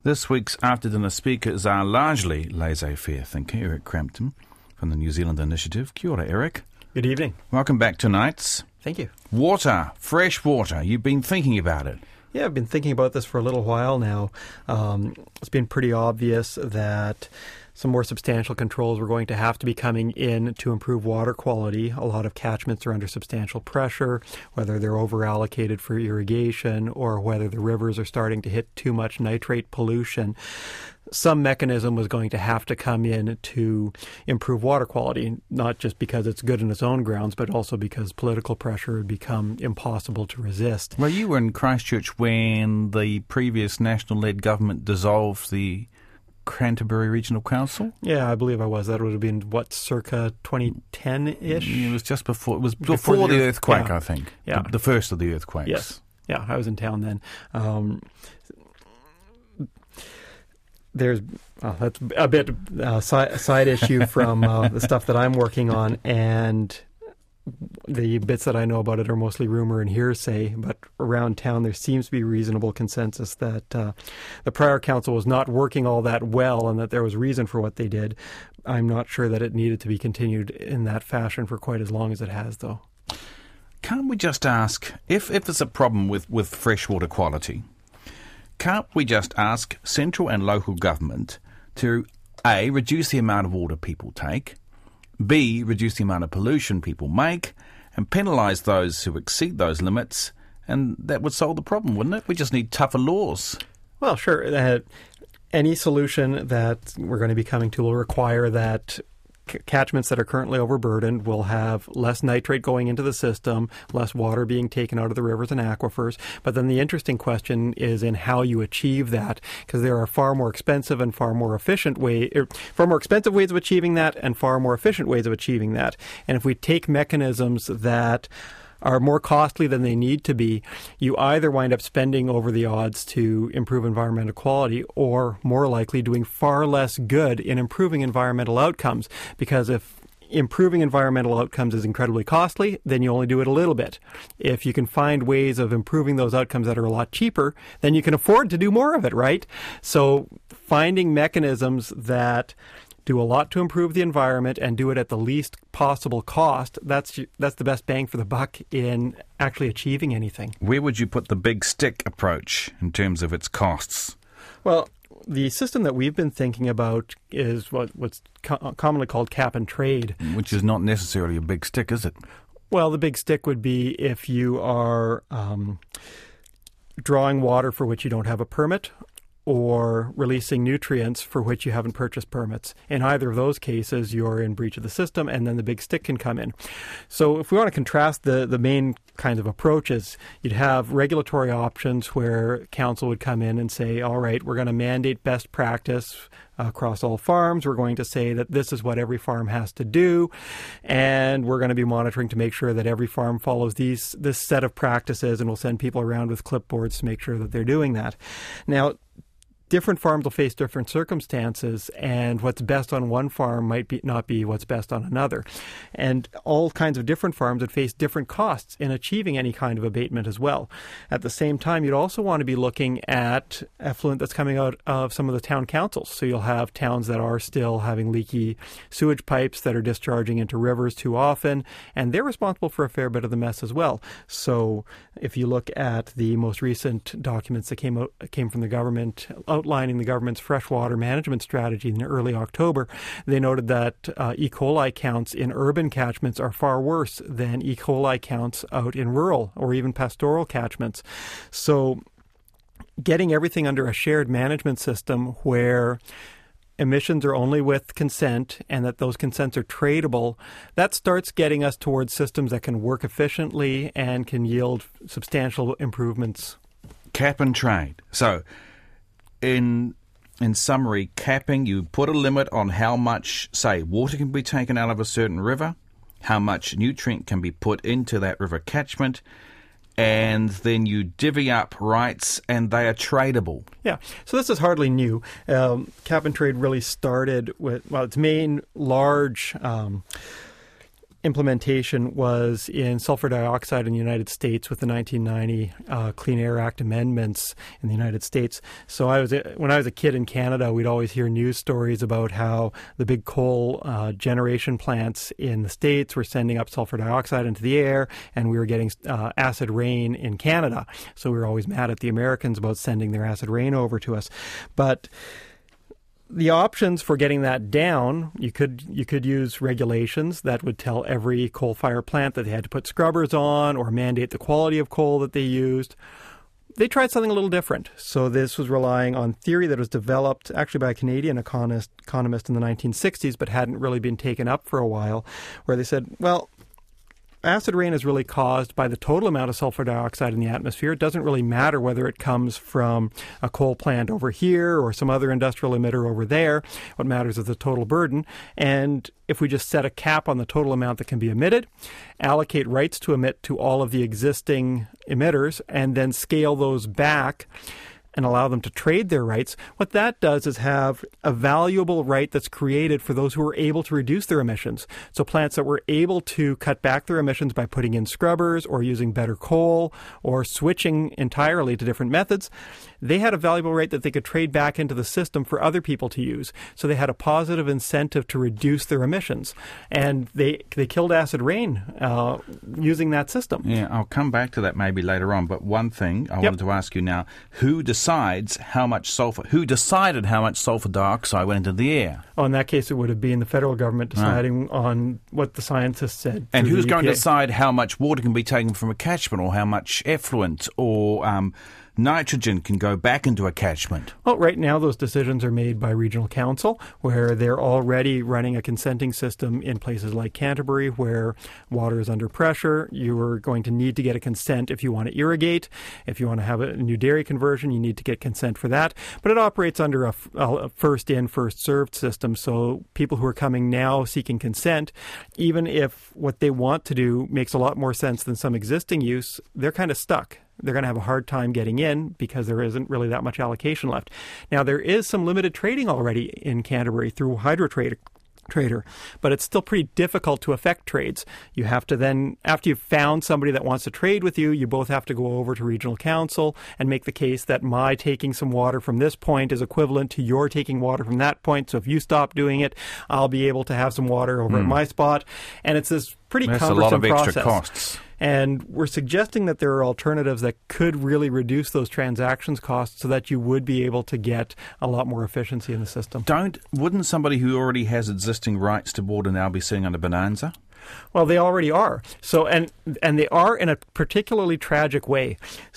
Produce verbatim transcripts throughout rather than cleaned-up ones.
This week's after-dinner speakers are largely laissez-faire thinker Eric Crampton from the New Zealand Initiative. Kia ora, Eric. Good evening. Welcome back to Nights. Thank you. Water, fresh water. You've been thinking about it. Yeah, I've been thinking about this for a little while now. Um, it's been pretty obvious that some more substantial controls were going to have to be coming in to improve water quality. A lot of catchments are under substantial pressure, whether they're over-allocated for irrigation or whether the rivers are starting to hit too much nitrate pollution. Some mechanism was going to have to come in to improve water quality, not just because it's good in its own grounds, but also because political pressure would become impossible to resist. Well, you were in Christchurch when the previous national-led government dissolved the Canterbury Regional Council? Yeah, I believe I was. That would have been, what, circa twenty ten-ish? It was just before, it was before, before the, the earthquake, yeah. I think. Yeah. The, the first of the earthquakes. Yes. Yeah, I was in town then. Um, there's, oh, that's a bit uh, side, side issue from uh, the stuff that I'm working on, and the bits that I know about it are mostly rumor and hearsay, but around town there seems to be reasonable consensus that uh, the prior council was not working all that well and that there was reason for what they did. I'm not sure that it needed to be continued in that fashion for quite as long as it has, though. Can't we just ask, if, if there's a problem with, with freshwater quality, can't we just ask central and local government to, A, reduce the amount of water people take, B, reduce the amount of pollution people make, and penalise those who exceed those limits, and that would solve the problem, wouldn't it? We just need tougher laws. Well, sure. Uh, any solution that we're going to be coming to will require that c- catchments that are currently overburdened will have less nitrate going into the system, less water being taken out of the rivers and aquifers. But then the interesting question is in how you achieve that, because there are far more expensive and far more efficient way, er, far more expensive ways of achieving that and far more efficient ways of achieving that. And if we take mechanisms that are more costly than they need to be, you either wind up spending over the odds to improve environmental quality or, more likely, doing far less good in improving environmental outcomes. Because if improving environmental outcomes is incredibly costly, then you only do it a little bit. If you can find ways of improving those outcomes that are a lot cheaper, then you can afford to do more of it, right? So finding mechanisms that do a lot to improve the environment and do it at the least possible cost, that's that's the best bang for the buck in actually achieving anything. Where would you put the big stick approach in terms of its costs? Well, the system that we've been thinking about is what, what's co- commonly called cap and trade. Which is not necessarily a big stick, is it? Well, the big stick would be if you are um, drawing water for which you don't have a permit, or releasing nutrients for which you haven't purchased permits. In either of those cases, you're in breach of the system, and then the big stick can come in. So if we want to contrast the, the main kinds of approaches, you'd have regulatory options where council would come in and say, all right, we're going to mandate best practice across all farms. We're going to say that this is what every farm has to do, and we're going to be monitoring to make sure that every farm follows these this set of practices, and we'll send people around with clipboards to make sure that they're doing that. Now, different farms will face different circumstances, and what's best on one farm might be not be what's best on another. And all kinds of different farms would face different costs in achieving any kind of abatement as well. At the same time, you'd also want to be looking at effluent that's coming out of some of the town councils. So you'll have towns that are still having leaky sewage pipes that are discharging into rivers too often, and they're responsible for a fair bit of the mess as well. So if you look at the most recent documents that came out, came from the government outlining the government's freshwater management strategy in early October, they noted that uh, E. coli counts in urban catchments are far worse than E. coli counts out in rural or even pastoral catchments. So getting everything under a shared management system where emissions are only with consent and that those consents are tradable, that starts getting us towards systems that can work efficiently and can yield substantial improvements. Cap and trade. So In in summary, capping, you put a limit on how much, say, water can be taken out of a certain river, how much nutrient can be put into that river catchment, and then you divvy up rights, and they are tradable. Yeah, so this is hardly new. Um, cap and trade really started with, well, its main large Um, implementation was in sulfur dioxide in the United States with the nineteen ninety uh, Clean Air Act amendments in the United States. So I was when I was a kid in Canada, we'd always hear news stories about how the big coal uh, generation plants in the States were sending up sulfur dioxide into the air, and we were getting uh, acid rain in Canada. So we were always mad at the Americans about sending their acid rain over to us. But the options for getting that down, you could you could use regulations that would tell every coal-fired plant that they had to put scrubbers on or mandate the quality of coal that they used. They tried something a little different. So this was relying on theory that was developed actually by a Canadian economist, economist in the nineteen sixties, but hadn't really been taken up for a while, where they said, well, acid rain is really caused by the total amount of sulfur dioxide in the atmosphere. It doesn't really matter whether it comes from a coal plant over here or some other industrial emitter over there. What matters is the total burden. And if we just set a cap on the total amount that can be emitted, allocate rights to emit to all of the existing emitters, and then scale those back and allow them to trade their rights, what that does is have a valuable right that's created for those who are able to reduce their emissions. So plants that were able to cut back their emissions by putting in scrubbers or using better coal or switching entirely to different methods, they had a valuable right that they could trade back into the system for other people to use. So they had a positive incentive to reduce their emissions. And they they killed acid rain uh, using that system. Yeah, I'll come back to that maybe later on. But one thing I Yep. wanted to ask you now, who decides how much sulfur, who decided how much sulfur dioxide went into the air? Oh, in that case, it would have been the federal government deciding right. on what the scientists said. And who's the going E P A. to decide how much water can be taken from a catchment or how much effluent or um, nitrogen can go back into a catchment? Well, right now those decisions are made by regional council, where they're already running a consenting system in places like Canterbury, where water is under pressure. You are going to need to get a consent if you want to irrigate. If you want to have a new dairy conversion, you need to get consent for that. But it operates under a, a first-in, first-served system, so people who are coming now seeking consent, even if what they want to do makes a lot more sense than some existing use, they're kind of stuck. They're going to have a hard time getting in because there isn't really that much allocation left. Now, there is some limited trading already in Canterbury through HydroTrader, trader, but it's still pretty difficult to affect trades. You have to then, after you've found somebody that wants to trade with you, you both have to go over to regional council and make the case that my taking some water from this point is equivalent to your taking water from that point. So if you stop doing it, I'll be able to have some water over mm. at my spot. And it's this pretty That's cumbersome a lot of process. extra costs. And we're suggesting that there are alternatives that could really reduce those transactions costs so that you would be able to get a lot more efficiency in the system. Don't wouldn't somebody who already has existing rights to water now be sitting under bonanza? Well, they already are. So and and they are in a particularly tragic way.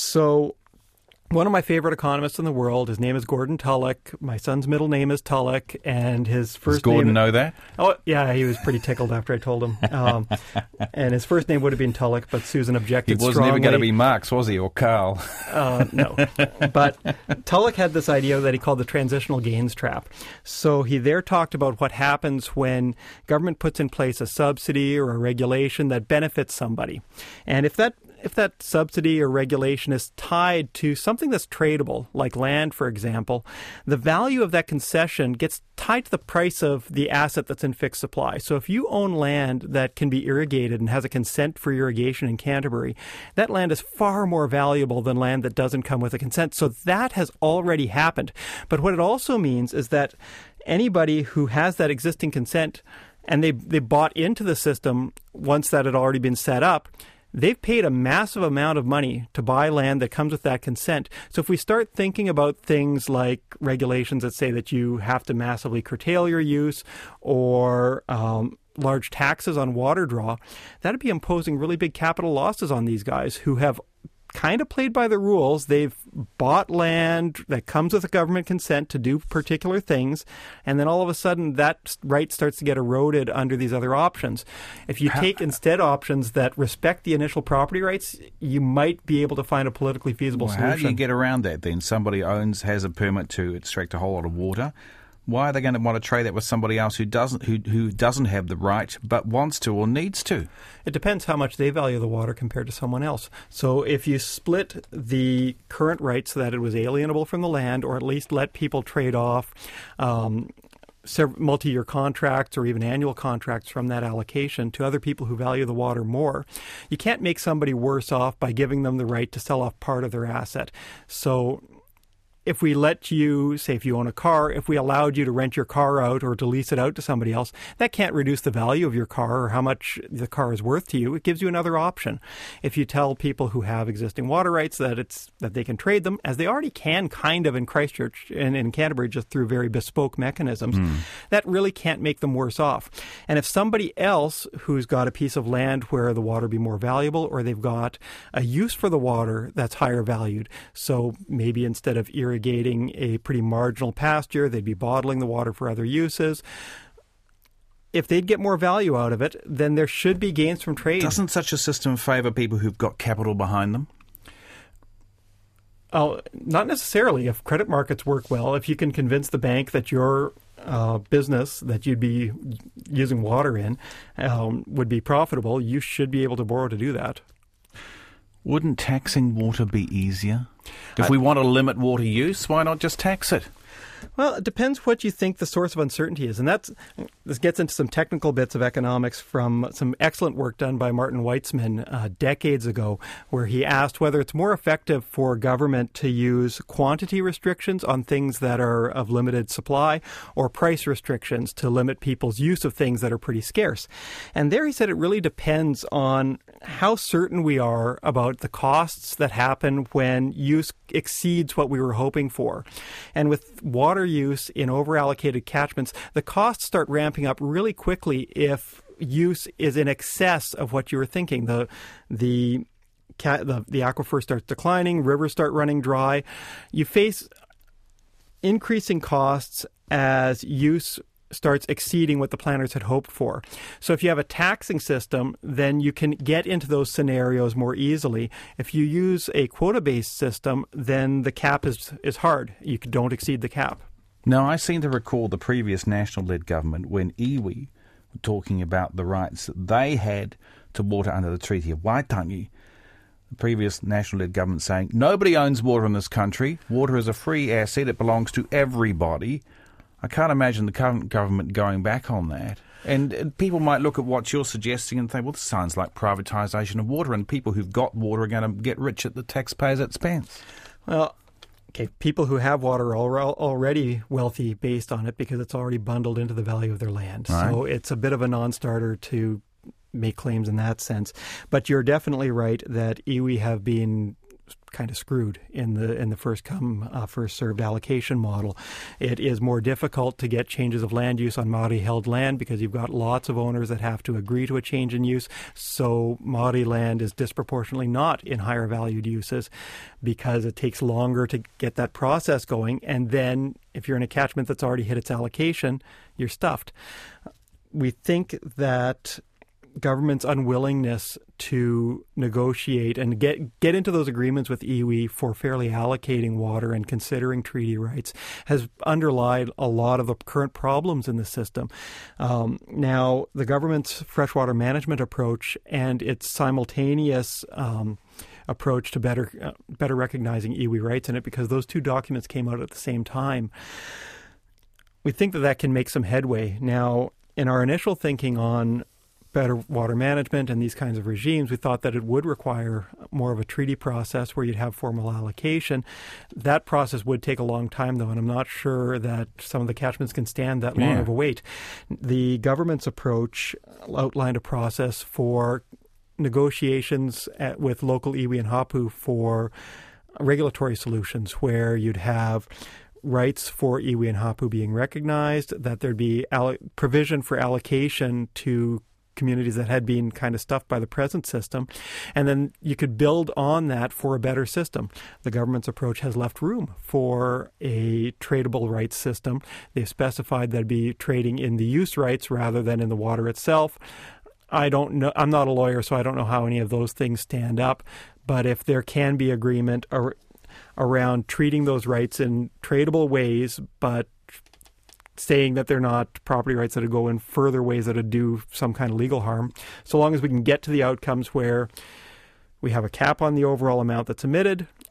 So one of my favorite economists in the world, his name is Gordon Tullock. My son's middle name is Tullock, and his first Does Gordon name... know that? Oh, yeah, he was pretty tickled after I told him. Um, and his first name would have been Tullock, but Susan objected strongly. He was strongly. never going to be Marx, was he, or Carl? Uh, no. But Tullock had this idea that he called the transitional gains trap. So he there talked about what happens when government puts in place a subsidy or a regulation that benefits somebody. And if that If that subsidy or regulation is tied to something that's tradable, like land, for example, the value of that concession gets tied to the price of the asset that's in fixed supply. So if you own land that can be irrigated and has a consent for irrigation in Canterbury, that land is far more valuable than land that doesn't come with a consent. So that has already happened. But what it also means is that anybody who has that existing consent and they they bought into the system once that had already been set up, they've paid a massive amount of money to buy land that comes with that consent. So if we start thinking about things like regulations that say that you have to massively curtail your use or um, large taxes on water draw, that'd be imposing really big capital losses on these guys who have kind of played by the rules. They've bought land that comes with a government consent to do particular things, and then all of a sudden that right starts to get eroded under these other options. If you take instead options that respect the initial property rights, you might be able to find a politically feasible well, solution. How do you get around that then? Somebody owns, has a permit to extract a whole lot of water. Why are they going to want to trade that with somebody else who doesn't who who doesn't have the right but wants to or needs to? It depends how much they value the water compared to someone else. So if you split the current rights so that it was alienable from the land, or at least let people trade off um, multi-year contracts or even annual contracts from that allocation to other people who value the water more. You can't make somebody worse off by giving them the right to sell off part of their asset. So if we let you, say if you own a car, if we allowed you to rent your car out or to lease it out to somebody else, that can't reduce the value of your car or how much the car is worth to you. It gives you another option. If you tell people who have existing water rights that it's that they can trade them, as they already can kind of in Christchurch and in Canterbury just through very bespoke mechanisms, mm. that really can't make them worse off. And if somebody else who's got a piece of land where the water be more valuable, or they've got a use for the water that's higher valued, so maybe instead of irrigating irrigating a pretty marginal pasture, they'd be bottling the water for other uses. If they'd get more value out of it, then there should be gains from trade. Doesn't such a system favour people who've got capital behind them? Oh, not necessarily. If credit markets work well, if you can convince the bank that your uh, business that you'd be using water in um, would be profitable, you should be able to borrow to do that. Wouldn't taxing water be easier? If we want to limit water use, why not just tax it? Well, it depends what you think the source of uncertainty is. And that's this gets into some technical bits of economics from some excellent work done by Martin Weitzman uh, decades ago, where he asked whether it's more effective for government to use quantity restrictions on things that are of limited supply or price restrictions to limit people's use of things that are pretty scarce. And there he said it really depends on how certain we are about the costs that happen when use exceeds what we were hoping for. And with water use in overallocated catchments, the costs start ramping up really quickly if use is in excess of what you were thinking. The the the, the aquifer starts declining, rivers start running dry. You face increasing costs as use starts exceeding what the planners had hoped for. So if you have a taxing system, then you can get into those scenarios more easily. If you use a quota-based system, then the cap is, is hard. You don't exceed the cap. Now, I seem to recall the previous National-led government when iwi were talking about the rights that they had to water under the Treaty of Waitangi. The previous National-led government saying, nobody owns water in this country. Water is a free asset. It belongs to everybody. I can't imagine the current government going back on that. And people might look at what you're suggesting and think, well, this sounds like privatisation of water, and people who've got water are going to get rich at the taxpayers' expense. Well, okay, people who have water are already wealthy based on it because it's already bundled into the value of their land. Right. So it's a bit of a non-starter to make claims in that sense. But you're definitely right that iwi have been kind of screwed in the in the first come uh, first served allocation model. It is more difficult to get changes of land use on Māori held land because you've got lots of owners that have to agree to a change in use. So Māori land is disproportionately not in higher valued uses because it takes longer to get that process going. And then if you're in a catchment that's already hit its allocation, you're stuffed. We think that government's unwillingness to negotiate and get get into those agreements with iwi for fairly allocating water and considering treaty rights has underlied a lot of the current problems in the system. Um, now, the government's freshwater management approach and its simultaneous um, approach to better uh, better recognizing iwi rights in it, because those two documents came out at the same time, we think that that can make some headway. Now, in our initial thinking on better water management and these kinds of regimes, we thought that it would require more of a treaty process where you'd have formal allocation. That process would take a long time, though, and I'm not sure that some of the catchments can stand that long yeah. of a wait. The government's approach outlined a process for negotiations at, with local iwi and hapu for regulatory solutions where you'd have rights for iwi and hapu being recognized, that there'd be allo- provision for allocation to communities that had been kind of stuffed by the present system, and then you could build on that for a better system. The government's approach has left room for a tradable rights system. They've specified that'd be trading in the use rights rather than in the water itself. I don't know. I'm not a lawyer, so I don't know how any of those things stand up. But if there can be agreement ar- around treating those rights in tradable ways, but saying that they're not property rights that would go in further ways that would do some kind of legal harm, so long as we can get to the outcomes where we have a cap on the overall amount that's emitted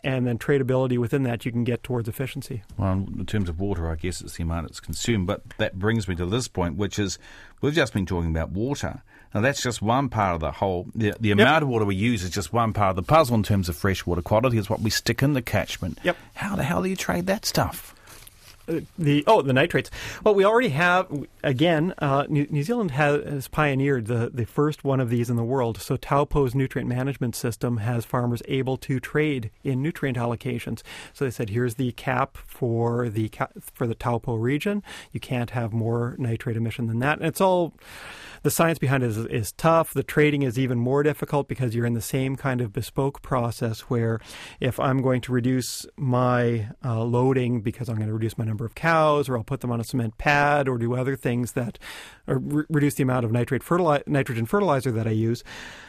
and then tradability within that, you can get towards efficiency. Well, in terms of water, I guess it's the amount it's consumed. But that brings me to this point, which is we've just been talking about water. Now, that's just one part of the whole. The, the amount yep. of water we use is just one part of the puzzle in terms of freshwater quality. Is what we stick in the catchment. Yep. How the hell do you trade that stuff? Uh, the oh the nitrates. Well, we already have again. Uh, New, New Zealand has, has pioneered the the first one of these in the world. So Taupo's nutrient management system has farmers able to trade in nutrient allocations. So they said, here's the cap for the for the Taupo region. You can't have more nitrate emission than that. And it's all. The science behind it is, is tough. The trading is even more difficult because you're in the same kind of bespoke process where if I'm going to reduce my uh, loading because I'm going to reduce my number of cows, or I'll put them on a cement pad, or do other things that or re- reduce the amount of nitrate fertili- nitrogen fertilizer that I use,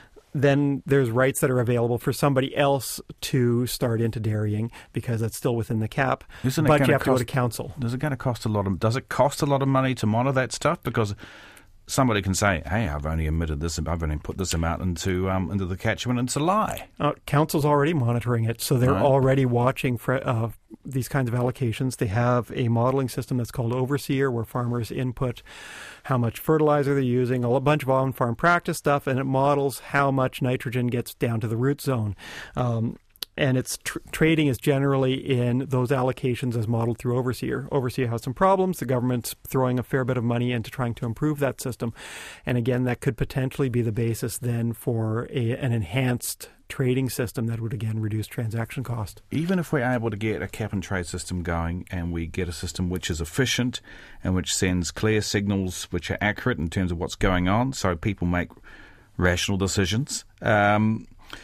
then there's rights that are available for somebody else to start into dairying because that's still within the cap. Isn't it but you have cost, to go to council. Does it going to cost a lot of? Does it cost a lot of money to monitor that stuff? Because somebody can say, "Hey, I've only emitted this. I've only put this amount into um, into the catchment." And it's a lie. Uh, council's already monitoring it, so they're right. already watching for uh, these kinds of allocations. They have a modeling system that's called Overseer, where farmers input how much fertilizer they're using, a bunch of on-farm practice stuff, and it models how much nitrogen gets down to the root zone. Um, And its tr- trading is generally in those allocations as modeled through Overseer. Overseer has some problems. The government's throwing a fair bit of money into trying to improve that system. And again, that could potentially be the basis then for a, an enhanced trading system that would, again, reduce transaction cost. Even if we're able to get a cap and trade system going and we get a system which is efficient and which sends clear signals which are accurate in terms of what's going on so people make rational decisions, um,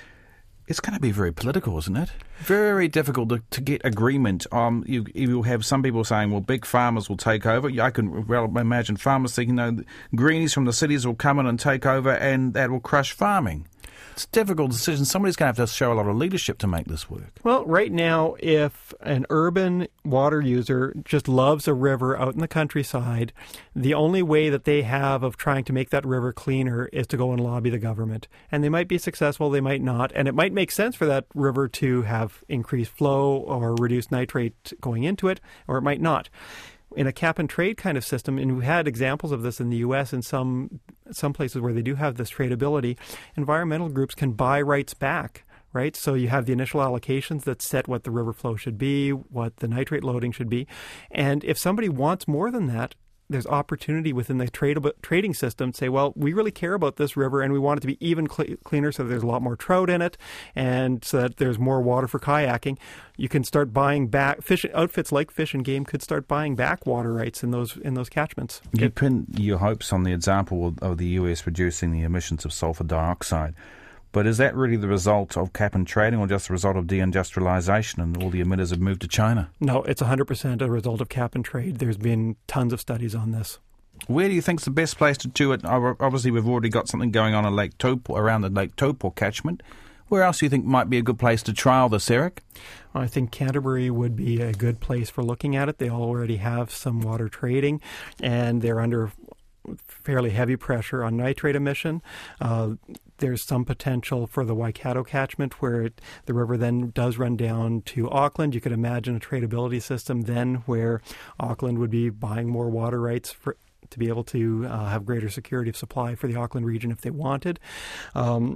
it's going to be very political, isn't it? Very difficult to, to get agreement. Um, you you'll have some people saying, well, big farmers will take over. I can well imagine farmers thinking, no, greenies from the cities will come in and take over and that will crush farming. It's a difficult decision. Somebody's going to have to show a lot of leadership to make this work. Well, right now, if an urban water user just loves a river out in the countryside, the only way that they have of trying to make that river cleaner is to go and lobby the government. And they might be successful, they might not. And it might make sense for that river to have increased flow or reduced nitrate going into it, or it might not. In a cap and trade kind of system, and we've had examples of this in the U S in some some places where they do have this tradability, environmental groups can buy rights back, right? So you have the initial allocations that set what the river flow should be, what the nitrate loading should be. And if somebody wants more than that, there's opportunity within the trade, trading system to say, well, we really care about this river and we want it to be even cl- cleaner so that there's a lot more trout in it and so that there's more water for kayaking. You can start buying back, fish outfits like Fish and Game could start buying back water rights in those in those catchments. You pin your hopes on the example of, of the U S reducing the emissions of sulfur dioxide. But is that really the result of cap and trading or just the result of deindustrialization and all the emitters have moved to China? No, it's one hundred percent a result of cap and trade. There's been tons of studies on this. Where do you think is the best place to do it? Obviously, we've already got something going on in Lake Taupo, around the Lake Taupo catchment. Where else do you think might be a good place to trial this, Eric? I think Canterbury would be a good place for looking at it. They already have some water trading, and they're under fairly heavy pressure on nitrate emission. Uh, there's some potential for the Waikato catchment where it, the river then does run down to Auckland. You could imagine a tradability system then where Auckland would be buying more water rights for to be able to uh, have greater security of supply for the Auckland region if they wanted. Um,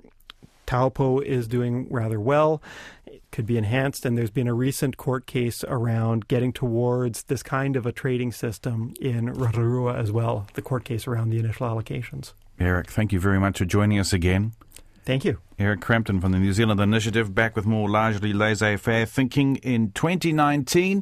Taupo is doing rather well. It could be enhanced, and there's been a recent court case around getting towards this kind of a trading system in Rotorua as well, the court case around the initial allocations. Eric, thank you very much for joining us again. Thank you. Eric Crampton from the New Zealand Initiative, back with more largely laissez-faire thinking in twenty nineteen.